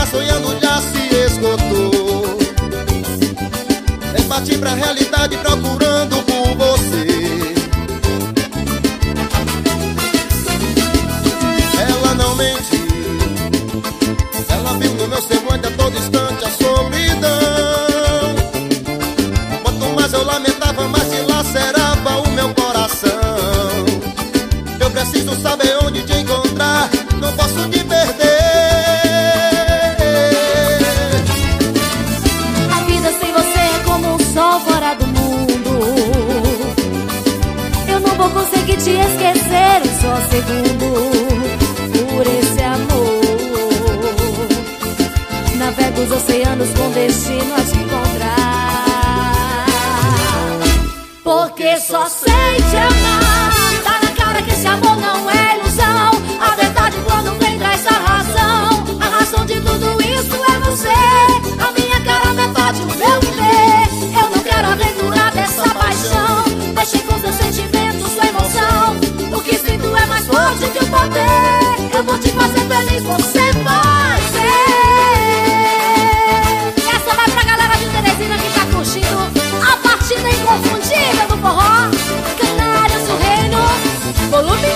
sonhando já se esgotou. Eu parti pra realidade procurando por você. Ela não mentiu, ela viu no meu semblante a todo instante a solidão. Quanto mais eu lamentava, mais se lacerava o meu coração. Eu preciso saber onde te encontrar, não posso te perder. A vida sem você é como um sol fora do mundo. Eu não vou conseguir te esquecer um só segundo. Por esse amor navego os oceanos com destino a te encontrar. Porque só sei te amar. Tá na cara que esse amor não é ilusão. A verdade quando vem traz a razão. A razão de tudo isso é você. A minha cara, metade, o meu viver. Eu não quero aventurar dessa paixão. Deixe com seus sentimentos, sua emoção. O que sinto é mais forte que o poder. Eu vou te fazer feliz, você vai ver. E essa vai pra galera de Teresina que tá curtindo a partida inconfundível do forró. Canários do Reino, volume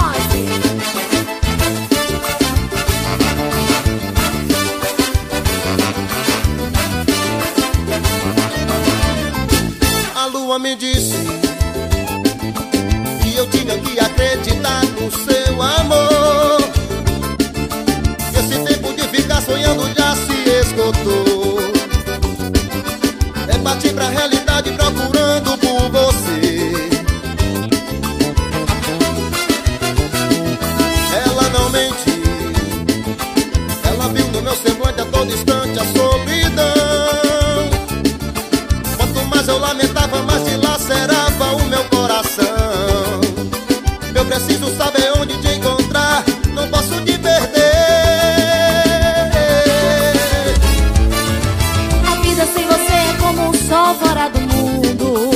11. A lua me disse que eu tinha que acreditar no seu amor. Esse tempo de ficar sonhando já se esgotou. É partir pra realidade procurando por você. Ela não mentiu, ela viu no meu semblante a todo instante a solidão. Quanto mais eu lamentava, mais se lacerava o meu coração. Eu preciso saber onde te encontrar, não posso te perder. A vida sem você é como um sol fora do mundo.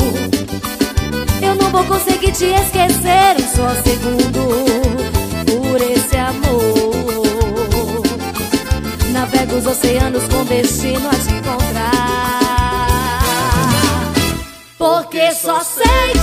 Eu não vou conseguir te esquecer um só segundo. Por esse amor navego os oceanos com destino a te encontrar. Porque só sei